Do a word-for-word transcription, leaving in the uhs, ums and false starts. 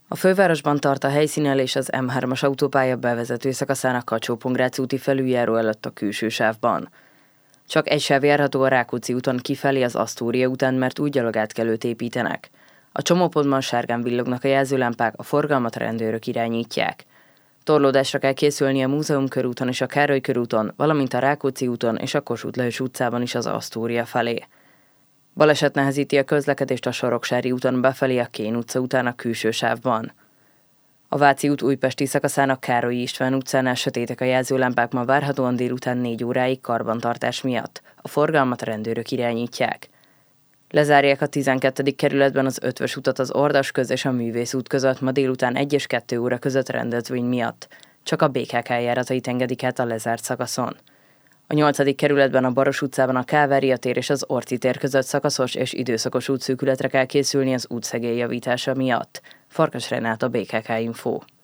A fővárosban tart a helyszínelés az M hármas autópálya bevezető szakaszának Kacsó-Pongrác úti felüljáró előtt a külső sávban. Csak egy sáv járható a Rákóczi úton kifelé az Asztória után, mert úgy gyalogátkelőt építenek. A csomópontban sárgán villognak a jelzőlámpák, a forgalmat a rendőrök irányítják. Torlódásra kell készülni a Múzeum körúton és a Károly körúton, valamint a Rákóczi úton és a Kossuth Lajos utcában is az Asztória felé. Baleset nehezíti a közlekedést a Soroksári úton befelé a Kén utca után a külső sávban. A Váci út újpesti szakaszának Károlyi István utcánál sötétek a jelzőlámpák ma várhatóan délután négy óráig karbantartás miatt. A forgalmat a rendőrök irányítják. Lezárják a tizenkettedik kerületben az Ötvös utat az Ordas köz és a Művész út között ma délután egy és kettő óra között rendezvény miatt. Csak a bé ká ká járatait engedik át a lezárt szakaszon. A nyolcadik kerületben a Baros utcában a Kávária tér és az Orci tér között szakaszos és időszakos útszűkületre kell készülni az útszegély javítása miatt. Farkas Renát, a bé ká ká Info.